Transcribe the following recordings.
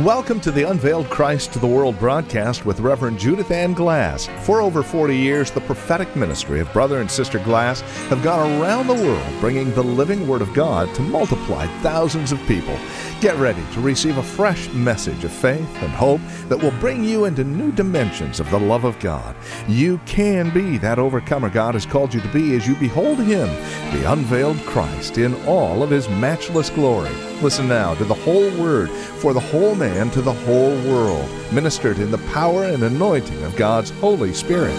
Welcome to the Unveiled Christ to the World broadcast with Reverend Judith Ann Glass. For over 40 years, the prophetic ministry of Brother and Sister Glass have gone around the world bringing the living Word of God to multiply thousands of people. Get ready to receive a fresh message of faith and hope that will bring you into new dimensions of the love of God. You can be that overcomer God has called you to be as you behold Him, the unveiled Christ, in all of His matchless glory. Listen now to the whole Word for the whole man to the whole world, ministered in the power and anointing of God's Holy Spirit.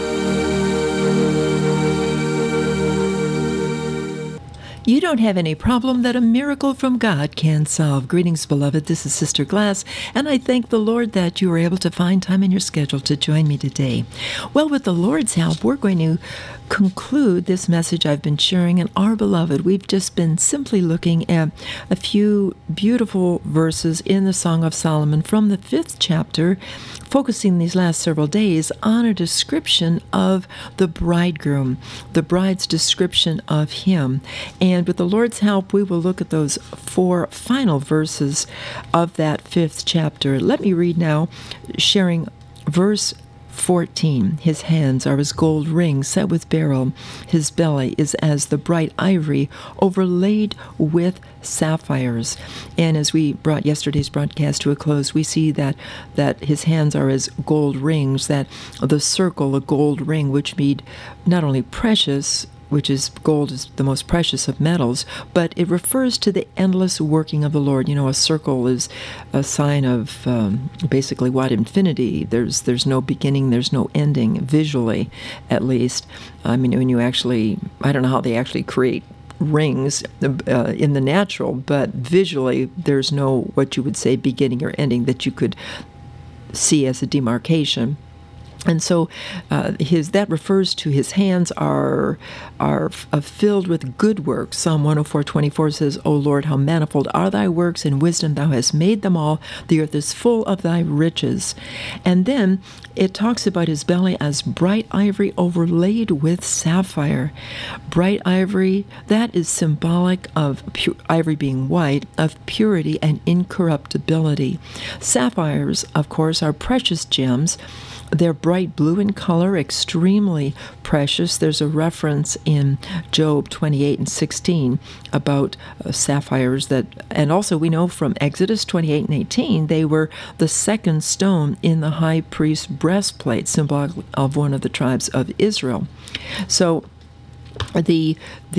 You don't have any problem that a miracle from God can solve. Greetings, beloved. This is Sister Glass, and I thank the Lord that you were able to find time in your schedule to join me today. Well, with the Lord's help, we're going to conclude this message I've been sharing in Our Beloved. We've just been simply looking at a few beautiful verses in the Song of Solomon from the 5th chapter, focusing these last several days on a description of the bridegroom, the bride's description of him. And with the Lord's help, we will look at those 4 final verses of that 5th chapter. Let me read now, sharing verse 14. His hands are as gold rings set with beryl. His belly is as the bright ivory overlaid with sapphires. And as we brought yesterday's broadcast to a close, we see that his hands are as gold rings, that the circle, a gold ring, which mean not only precious, which is gold is the most precious of metals, but it refers to the endless working of the Lord. You know, a circle is a sign of basically what? Infinity. There's no beginning, there's no ending, visually at least. I mean, when you actually, I don't know how they actually create rings in the natural, but visually there's no, what you would say, beginning or ending that you could see as a demarcation. And so that refers to his hands are filled with good works. Psalm 104:24 says, O Lord, how manifold are thy works, in wisdom thou hast made them all. The earth is full of thy riches. And then it talks about his belly as bright ivory overlaid with sapphire. Bright ivory, that is symbolic of ivory being white, of purity and incorruptibility. Sapphires, of course, are precious gems. They're bright blue in color, extremely precious. There's a reference in Job 28:16 about sapphires and also we know from Exodus 28:18, they were the second stone in the high priest's breastplate, symbolic of one of the tribes of Israel. So the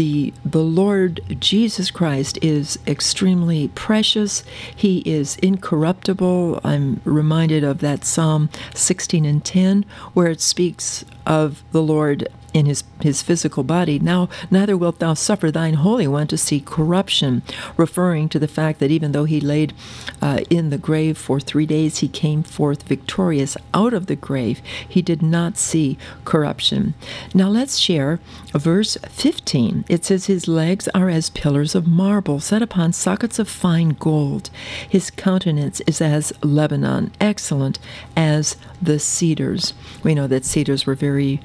Lord Jesus Christ is extremely precious. He is incorruptible. I'm reminded of that Psalm 16:10, where it speaks of the Lord in his physical body. Now, neither wilt thou suffer thine Holy One to see corruption, referring to the fact that even though he laid in the grave for 3 days, he came forth victorious out of the grave. He did not see corruption. Now let's share verse 15. It says, his legs are as pillars of marble set upon sockets of fine gold. His countenance is as Lebanon, excellent as the cedars. We know that cedars were very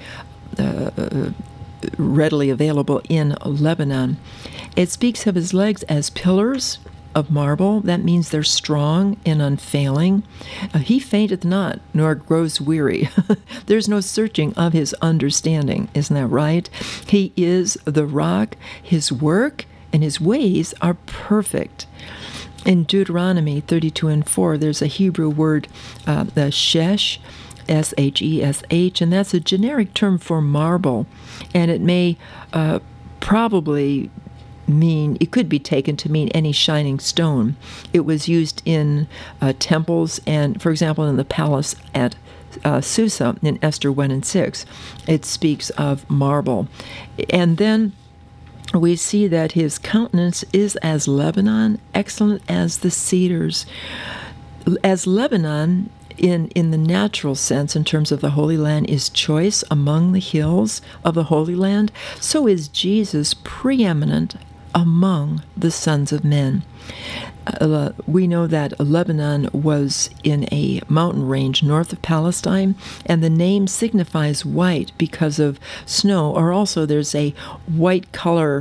readily available in Lebanon. It speaks of his legs as pillars of marble. That means they're strong and unfailing. He fainteth not, nor grows weary. There's no searching of his understanding. Isn't that right? He is the rock. His work and his ways are perfect. In Deuteronomy 32:4, there's a Hebrew word, the shesh, S-H-E-S-H, and that's a generic term for marble, and it may probably mean, it could be taken to mean any shining stone. It was used in temples and, for example, in the palace at Susa in Esther 1:6, it speaks of marble. And then we see that his countenance is as Lebanon, excellent as the cedars. As Lebanon, in the natural sense, in terms of the Holy Land, is choice among the hills of the Holy Land, so is Jesus preeminent among the sons of men. We know that Lebanon was in a mountain range north of Palestine, and the name signifies white because of snow, or also there's a white color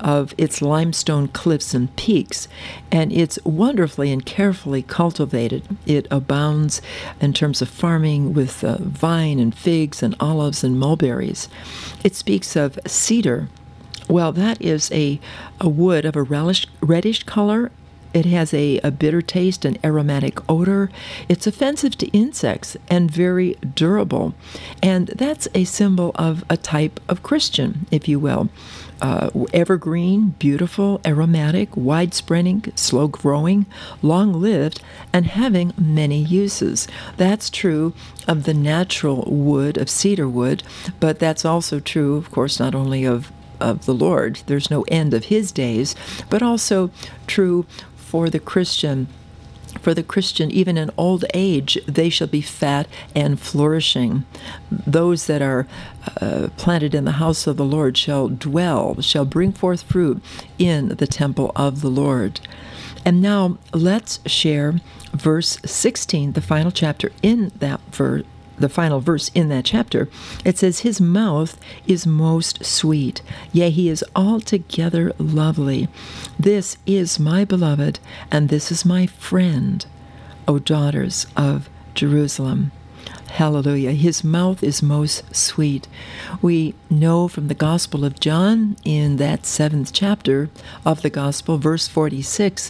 of its limestone cliffs and peaks, and it's wonderfully and carefully cultivated. It abounds in terms of farming with vine and figs and olives and mulberries. It speaks of cedar. Well, that is a wood of a reddish color. It has a bitter taste and aromatic odor. It's offensive to insects and very durable. And that's a symbol of a type of Christian, if you will. Evergreen, beautiful, aromatic, wide-spreading, slow-growing, long-lived, and having many uses. That's true of the natural wood of cedar wood, but that's also true, of course, not only of the Lord. There's no end of his days, but also true for the Christian. For the Christian, even in old age, they shall be fat and flourishing. Those that are planted in the house of the Lord shall bring forth fruit in the temple of the Lord. And now let's share verse 16, the final chapter in that verse. The final verse in that chapter. It says, his mouth is most sweet, yea, he is altogether lovely. This is my beloved, and this is my friend, O daughters of Jerusalem. Hallelujah. His mouth is most sweet. We know from the Gospel of John, in that 7th chapter of the Gospel, verse 46,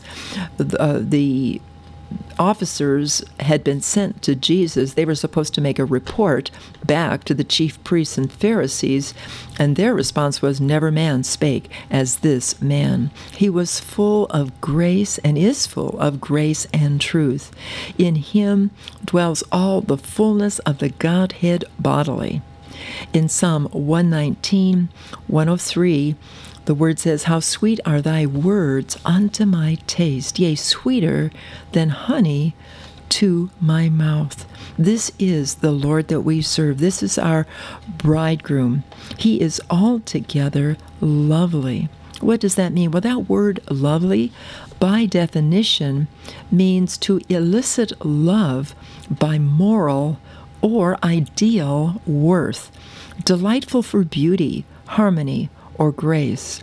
the officers had been sent to Jesus. They were supposed to make a report back to the chief priests and Pharisees, and their response was, never man spake as this man. He was full of grace and is full of grace and truth. In him dwells all the fullness of the Godhead bodily. In Psalm 119, 103, the word says, how sweet are thy words unto my taste, yea, sweeter than honey to my mouth. This is the Lord that we serve. This is our bridegroom. He is altogether lovely. What does that mean? Well, that word lovely, by definition, means to elicit love by moral or ideal worth, delightful for beauty, harmony, or grace.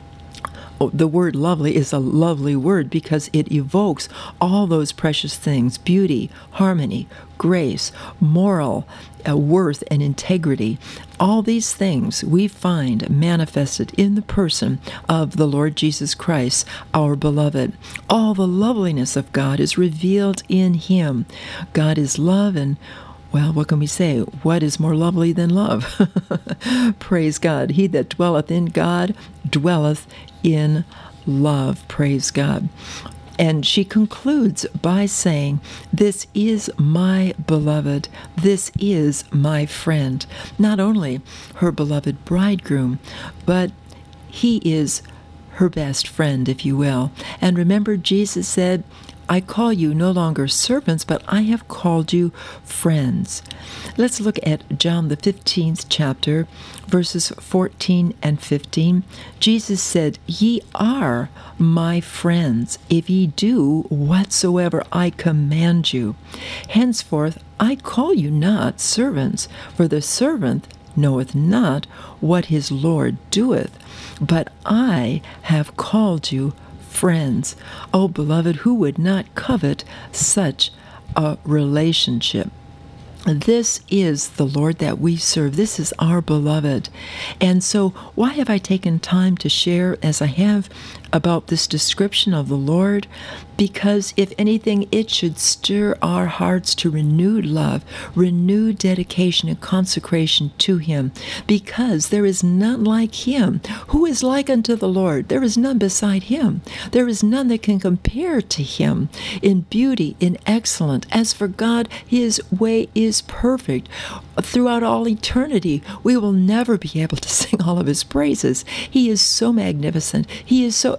The word lovely is a lovely word because it evokes all those precious things: beauty, harmony, grace, moral worth, and integrity. All these things we find manifested in the person of the Lord Jesus Christ, our beloved. All the loveliness of God is revealed in him. God is love, and well, what can we say? What is more lovely than love? Praise God. He that dwelleth in God dwelleth in love. Praise God. And she concludes by saying, this is my beloved. This is my friend. Not only her beloved bridegroom, but he is her best friend, if you will. And remember, Jesus said, I call you no longer servants, but I have called you friends. Let's look at John the 15th chapter, verses 14 and 15. Jesus said, ye are my friends, if ye do whatsoever I command you. Henceforth I call you not servants, for the servant knoweth not what his Lord doeth, but I have called you friends. Oh, beloved, who would not covet such a relationship? This is the Lord that we serve. This is our beloved. And so why have I taken time to share as I have about this description of the Lord? Because if anything, it should stir our hearts to renewed love, renewed dedication and consecration to him, because there is none like him. Who is like unto the Lord? There is none beside him. There is none that can compare to him in beauty, in excellence. As for God, his way is perfect. Throughout all eternity, we will never be able to sing all of his praises. He is so magnificent. He is so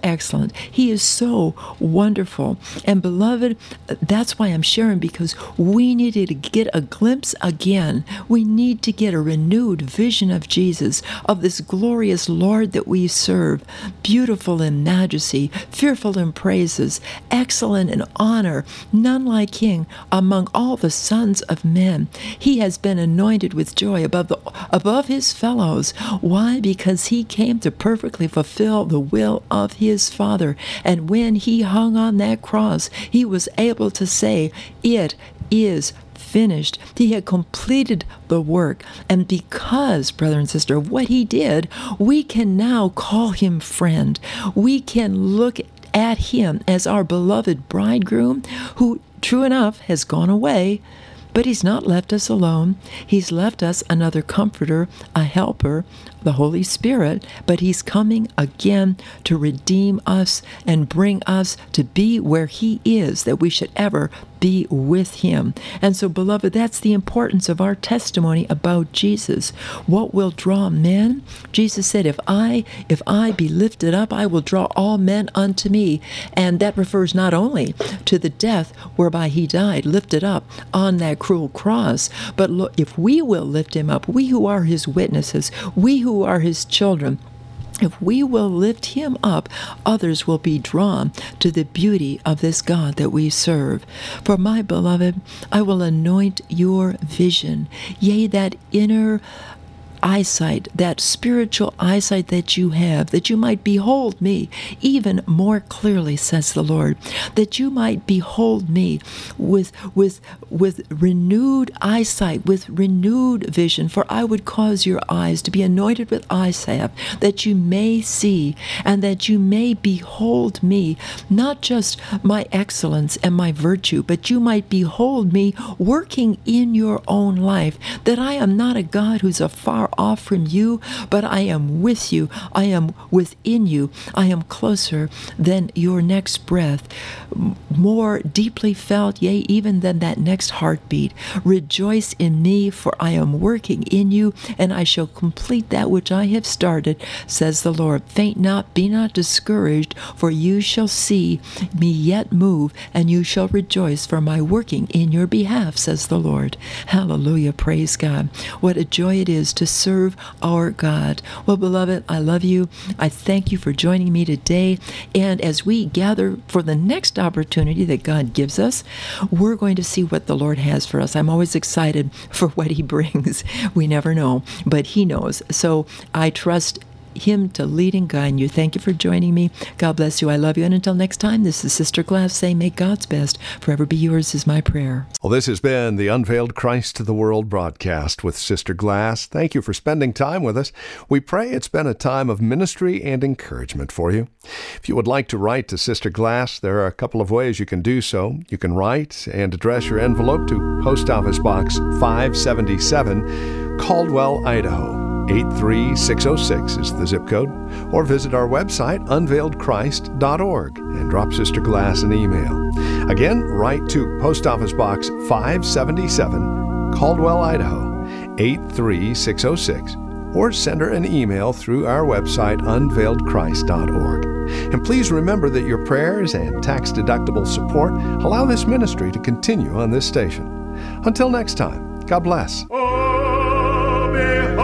excellent. He is so wonderful. And beloved, that's why I'm sharing, because we needed to get a glimpse again. We need to get a renewed vision of Jesus, of this glorious Lord that we serve, beautiful in majesty, fearful in praises, excellent in honor, none like him among all the sons of men. He has been anointed with joy above his fellows. Why? Because he came to perfectly fulfill the will of his Father. And when he hung on that cross, he was able to say, "It is finished." He had completed the work. And because, brother and sister, of what he did, we can now call him friend. We can look at him as our beloved bridegroom, who, true enough, has gone away. But he's not left us alone. He's left us another comforter, a helper, the Holy Spirit, but he's coming again to redeem us and bring us to be where he is, that we should ever be with him. And so, beloved, that's the importance of our testimony about Jesus. What will draw men? Jesus said, if I be lifted up, I will draw all men unto me. And that refers not only to the death whereby he died, lifted up on that cruel cross, but look, if we will lift him up, we who are his witnesses, we who are his children, if we will lift him up, others will be drawn to the beauty of this God that we serve. For my beloved, I will anoint your vision, yea, that inner eyesight, that spiritual eyesight that you have, that you might behold me even more clearly, says the Lord, that you might behold me with renewed eyesight, with renewed vision. For I would cause your eyes to be anointed with eye salve, that you may see and that you may behold me, not just my excellence and my virtue, but you might behold me working in your own life, that I am not a God who's afar off from you, but I am with you. I am within you. I am closer than your next breath, more deeply felt, yea, even than that next heartbeat. Rejoice in me, for I am working in you, and I shall complete that which I have started, says the Lord. Faint not, be not discouraged, for you shall see me yet move, and you shall rejoice for my working in your behalf, says the Lord. Hallelujah. Praise God. What a joy it is to serve our God. Well, beloved, I love you. I thank you for joining me today. And as we gather for the next opportunity that God gives us, we're going to see what the Lord has for us. I'm always excited for what he brings. We never know, but he knows. So I trust him to lead and guide you. Thank you for joining me. God bless you. I love you. And until next time, this is Sister Glass saying, may God's best forever be yours is my prayer. Well, this has been the Unveiled Christ to the World broadcast with Sister Glass. Thank you for spending time with us. We pray it's been a time of ministry and encouragement for you. If you would like to write to Sister Glass, there are a couple of ways you can do so. You can write and address your envelope to Post Office Box 577, Caldwell, Idaho. 83606 is the zip code, or visit our website, unveiledchrist.org, and drop Sister Glass an email. Again, write to Post Office Box 577, Caldwell, Idaho, 83606, or send her an email through our website, unveiledchrist.org. And please remember that your prayers and tax-deductible support allow this ministry to continue on this station. Until next time, God bless.